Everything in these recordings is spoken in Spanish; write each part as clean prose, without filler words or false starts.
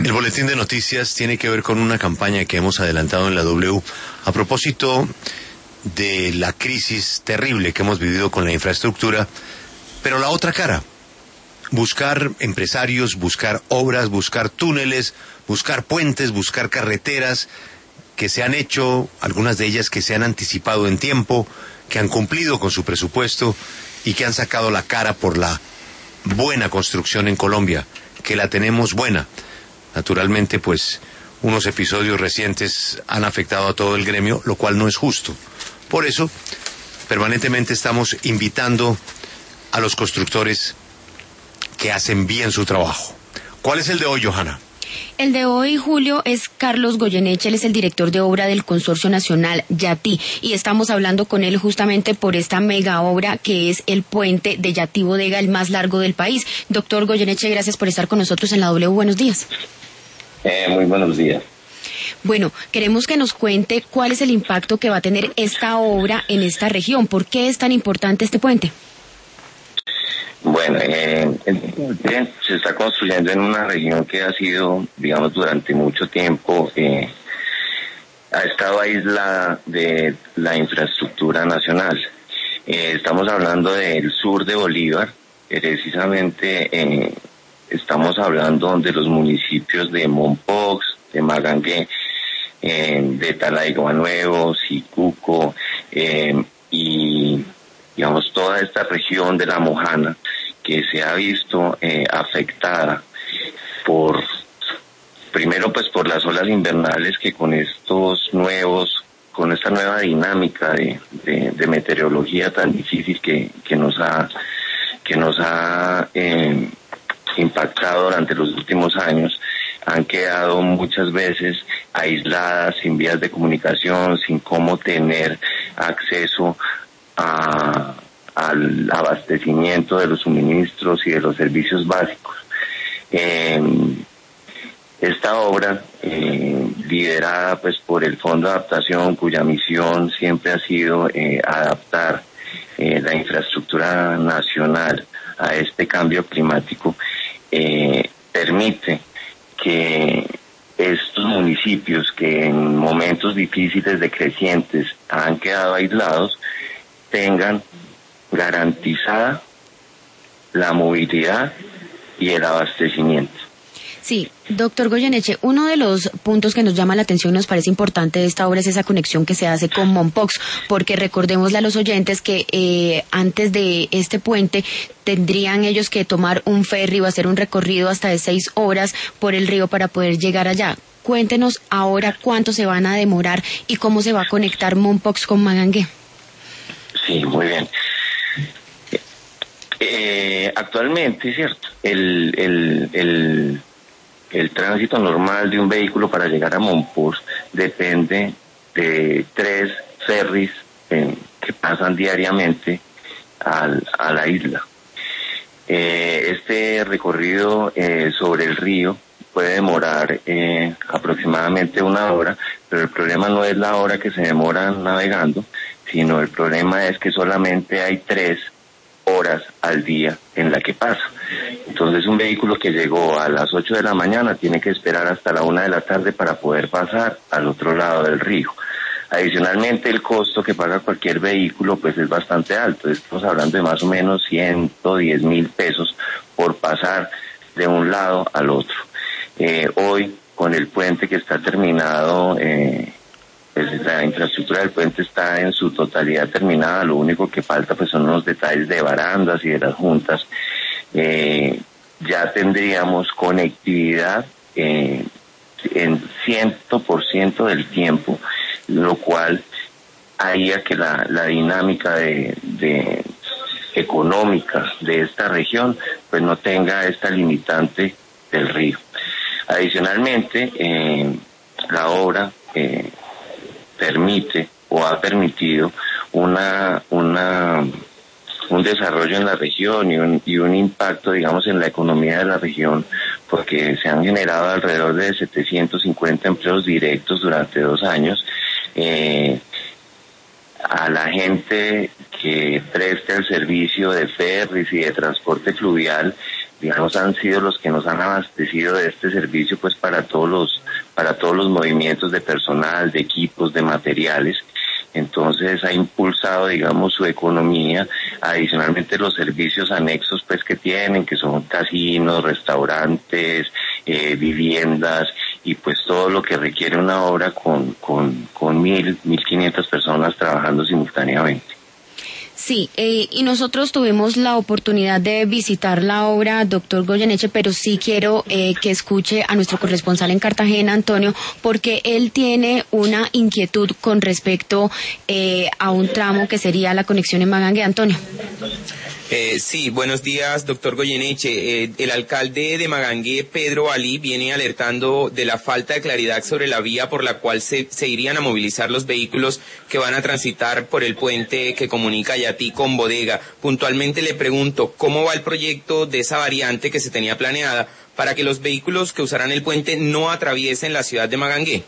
El boletín de noticias tiene que ver con una campaña que hemos adelantado en la W a propósito de la crisis terrible que hemos vivido con la infraestructura, pero la otra cara, buscar empresarios, buscar obras, buscar túneles, buscar puentes, buscar carreteras que se han hecho, algunas de ellas que se han anticipado en tiempo, que han cumplido con su presupuesto y que han sacado la cara por la buena construcción en Colombia, que la tenemos buena. Naturalmente, pues, unos episodios recientes han afectado a todo el gremio, lo cual no es justo. Por eso, permanentemente estamos invitando a los constructores que hacen bien su trabajo. ¿Cuál es el de hoy, Johanna? El de hoy, Julio, es Carlos Goyeneche, él es el director de obra del Consorcio Nacional Yatí, y estamos hablando con él justamente por esta mega obra que es el puente de Yatí-Bodega, el más largo del país. Doctor Goyeneche, gracias por estar con nosotros en la W. Buenos días. Muy buenos días. Bueno, queremos que nos cuente cuál es el impacto que va a tener esta obra en esta región. ¿Por qué es tan importante este puente? Bueno, el puente se está construyendo en una región que ha sido, digamos, durante mucho tiempo, ha estado aislada de la infraestructura nacional. Estamos hablando del sur de Bolívar, precisamente estamos hablando de los municipios de Mompox, de Magangué, de Talaigua Nuevo, Sicuco, y digamos toda esta región de La Mojana, que se ha visto afectada primero pues por las olas invernales, que con esta nueva dinámica de meteorología tan difícil que nos ha impactado durante los últimos años, han quedado muchas veces aisladas, sin vías de comunicación, sin cómo tener acceso al abastecimiento de los suministros y de los servicios básicos. Esta obra, liderada pues por el Fondo de Adaptación, cuya misión siempre ha sido adaptar la infraestructura nacional a este cambio climático, permite que estos municipios que en momentos difíciles decrecientes han quedado aislados tengan garantizada la movilidad y el abastecimiento. Sí, doctor Goyeneche, uno de los puntos que nos llama la atención, nos parece importante de esta obra, es esa conexión que se hace con Mompox, porque recordémosle a los oyentes que antes de este puente tendrían ellos que tomar un ferry o hacer un recorrido hasta de 6 horas por el río para poder llegar allá. Cuéntenos ahora cuánto se van a demorar y cómo se va a conectar Mompox con Magangué. Sí, muy bien. Actualmente, cierto, el tránsito normal de un vehículo para llegar a Mompox depende de 3 ferries que pasan diariamente a la isla. Este recorrido sobre el río puede demorar aproximadamente 1 hora, pero el problema no es la hora que se demora navegando, sino el problema es que solamente hay 3 horas al día en la que pasa. Entonces un vehículo que llegó a las 8 de la mañana tiene que esperar hasta la 1 de la tarde para poder pasar al otro lado del río. Adicionalmente, el costo que paga cualquier vehículo pues es bastante alto. Estamos hablando de más o menos 110.000 pesos por pasar de un lado al otro. Hoy, con el puente que está terminado, pues la infraestructura del puente está en su totalidad terminada. Lo único que falta pues son unos detalles de barandas y de las juntas. Ya tendríamos conectividad en 100% del tiempo, lo cual haría que la dinámica de económica de esta región pues no tenga esta limitante del río. Adicionalmente, la obra permite o ha permitido un desarrollo en la región y un impacto, digamos, en la economía de la región, porque se han generado alrededor de 750 empleos directos durante 2 años. A la gente que preste el servicio de ferries y de transporte fluvial digamos, han sido los que nos han abastecido de este servicio, pues para todos los movimientos de personal, de equipos, de materiales. Entonces ha impulsado, digamos, su economía. Adicionalmente los servicios anexos, pues, que tienen, que son casinos, restaurantes, viviendas, y pues todo lo que requiere una obra con 1.500 personas trabajando simultáneamente. Sí, y nosotros tuvimos la oportunidad de visitar la obra, doctor Goyeneche, pero sí quiero que escuche a nuestro corresponsal en Cartagena, Antonio, porque él tiene una inquietud con respecto a un tramo que sería la conexión en Magangué. Antonio. Sí, buenos días, doctor Goyeneche. El alcalde de Magangué, Pedro Ali, viene alertando de la falta de claridad sobre la vía por la cual se irían a movilizar los vehículos que van a transitar por el puente que comunica Yatí con Bodega. Puntualmente le pregunto, ¿cómo va el proyecto de esa variante que se tenía planeada para que los vehículos que usarán el puente no atraviesen la ciudad de Magangué?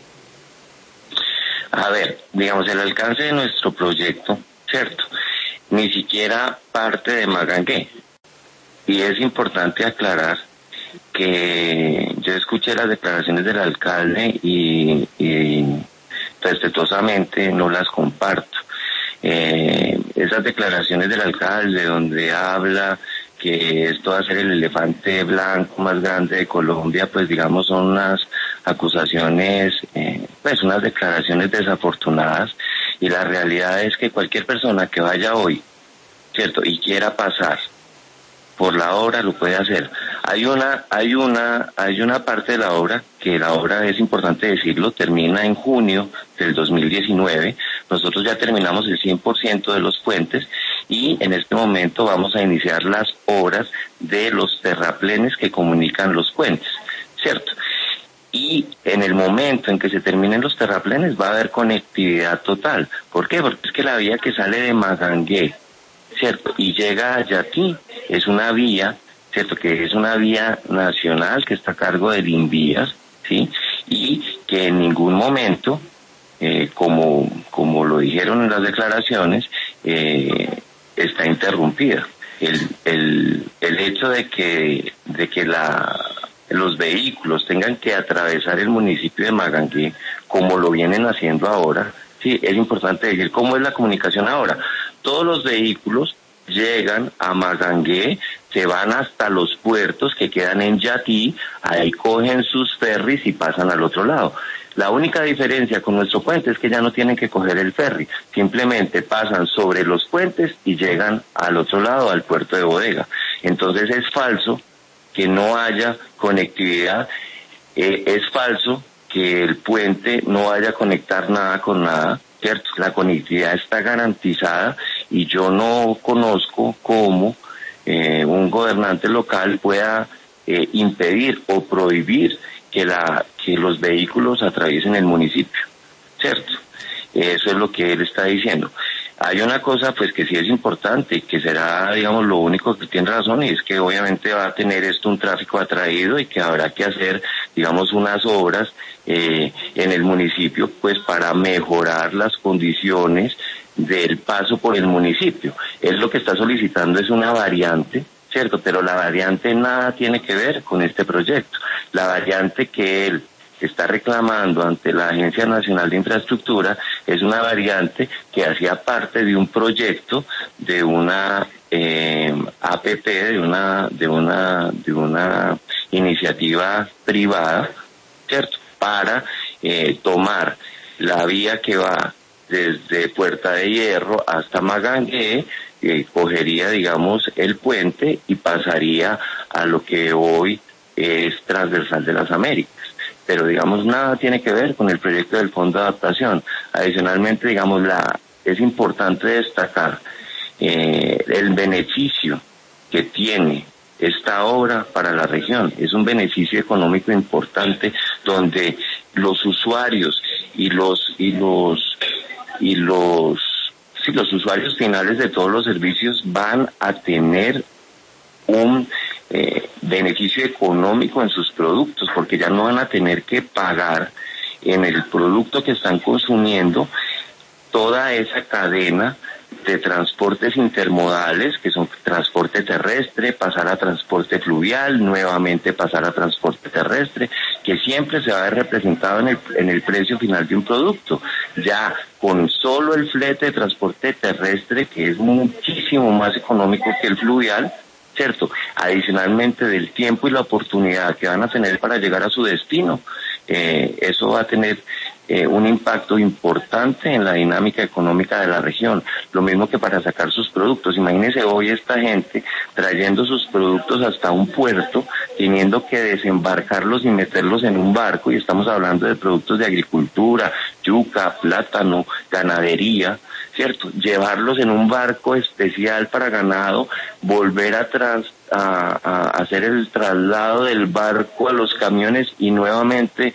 A ver, digamos, el alcance de nuestro proyecto, ¿cierto?, ni siquiera parte de Magangué. Y es importante aclarar que yo escuché las declaraciones del alcalde y respetuosamente no las comparto. Esas declaraciones del alcalde donde habla que esto va a ser el elefante blanco más grande de Colombia, pues digamos son unas acusaciones, pues unas declaraciones desafortunadas. Y la realidad es que cualquier persona que vaya hoy, ¿cierto?, y quiera pasar por la obra, lo puede hacer. Hay una parte de la obra, que la obra, es importante decirlo, termina en junio del 2019. Nosotros ya terminamos el 100% de los puentes y en este momento vamos a iniciar las obras de los terraplenes que comunican los puentes, ¿cierto? Y en el momento en que se terminen los terraplenes va a haber conectividad total. ¿Por qué? Porque es que la vía que sale de Magangué, ¿cierto?, y llega a Yatí, es una vía, ¿cierto?, que es una vía nacional que está a cargo del Invías, ¿sí?, y que en ningún momento, como lo dijeron en las declaraciones, está interrumpida. El hecho de que los vehículos tengan que atravesar el municipio de Magangué, como lo vienen haciendo ahora, sí, es importante decir cómo es la comunicación ahora. Todos los vehículos llegan a Magangué, se van hasta los puertos que quedan en Yatí, ahí cogen sus ferries y pasan al otro lado. La única diferencia con nuestro puente es que ya no tienen que coger el ferry, simplemente pasan sobre los puentes y llegan al otro lado, al puerto de Bodega. Entonces es falso que no haya conectividad, es falso que el puente no vaya a conectar nada con nada, ¿cierto? La conectividad está garantizada y yo no conozco cómo un gobernante local pueda impedir o prohibir que los vehículos atraviesen el municipio, ¿cierto? Eso es lo que él está diciendo. Hay una cosa pues que sí es importante, que será, digamos, lo único que tiene razón, y es que obviamente va a tener esto un tráfico atraído y que habrá que hacer, digamos, unas obras en el municipio pues para mejorar las condiciones del paso por el municipio. Él lo que está solicitando es una variante, ¿cierto? Pero la variante nada tiene que ver con este proyecto. La variante que él está reclamando ante la Agencia Nacional de Infraestructura es una variante que hacía parte de un proyecto de una APP, de una iniciativa privada, ¿cierto?, para tomar la vía que va desde Puerta de Hierro hasta Magangué, cogería, digamos, el puente y pasaría a lo que hoy es Transversal de las Américas. Pero, digamos, nada tiene que ver con el proyecto del Fondo de Adaptación. Adicionalmente, digamos, es importante destacar el beneficio que tiene esta obra para la región. Es un beneficio económico importante donde los usuarios y los usuarios finales de todos los servicios van a tener un beneficio económico en sus productos, porque ya no van a tener que pagar en el producto que están consumiendo toda esa cadena de transportes intermodales, que son transporte terrestre, pasar a transporte fluvial, nuevamente pasar a transporte terrestre, que siempre se va a ver representado en el precio final de un producto. Ya con solo el flete de transporte terrestre, que es muchísimo más económico que el fluvial, ¿cierto? Adicionalmente del tiempo y la oportunidad que van a tener para llegar a su destino, eso va a tener un impacto importante en la dinámica económica de la región. Lo mismo que para sacar sus productos. Imagínense hoy esta gente trayendo sus productos hasta un puerto, teniendo que desembarcarlos y meterlos en un barco, y estamos hablando de productos de agricultura, yuca, plátano, ganadería, ¿cierto? Llevarlos en un barco especial para ganado, volver a hacer el traslado del barco a los camiones y nuevamente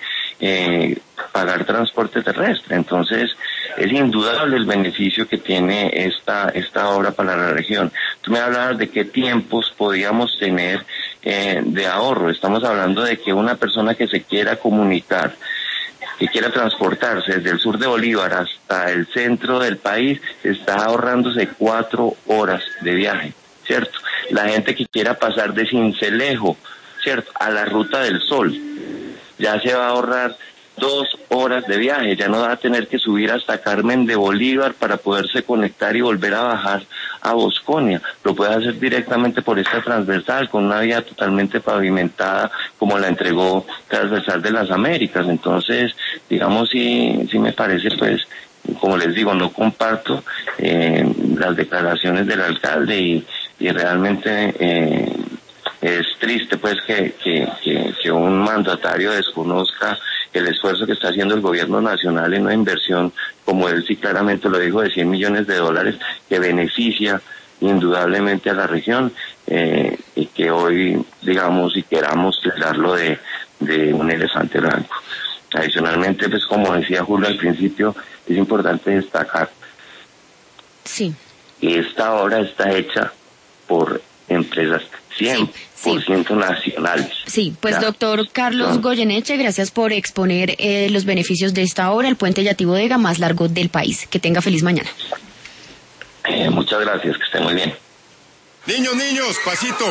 pagar transporte terrestre. Entonces es indudable el beneficio que tiene esta obra para la región. Tú me hablabas de qué tiempos podíamos tener de ahorro. Estamos hablando de que una persona que se quiera comunicar, que quiera transportarse desde el sur de Bolívar hasta el centro del país, está ahorrándose 4 horas de viaje, ¿cierto? La gente que quiera pasar de Sincelejo, ¿cierto?, a la Ruta del Sol, ya se va a ahorrar 2 horas de viaje, ya no va a tener que subir hasta Carmen de Bolívar para poderse conectar y volver a bajar a Bosconia. Lo puede hacer directamente por esta transversal, con una vía totalmente pavimentada, como la entregó Transversal de las Américas. Entonces, digamos, sí me parece, pues, como les digo, no comparto las declaraciones del alcalde y realmente es triste, pues, que un mandatario desconozca el esfuerzo que está haciendo el gobierno nacional en una inversión, como él sí claramente lo dijo, de 100 millones de dólares, que beneficia indudablemente a la región, y que hoy, digamos, y queramos hablarlo de un elefante blanco. Adicionalmente, pues, como decía Julio al principio, es importante destacar sí, que esta obra está hecha por empresas 100% nacionales. Sí, pues doctor Carlos Goyeneche, gracias por exponer los beneficios de esta obra, el puente Yatí-Bodega más largo del país. Que tenga feliz mañana. Muchas gracias, que esté muy bien. Niños, pasito.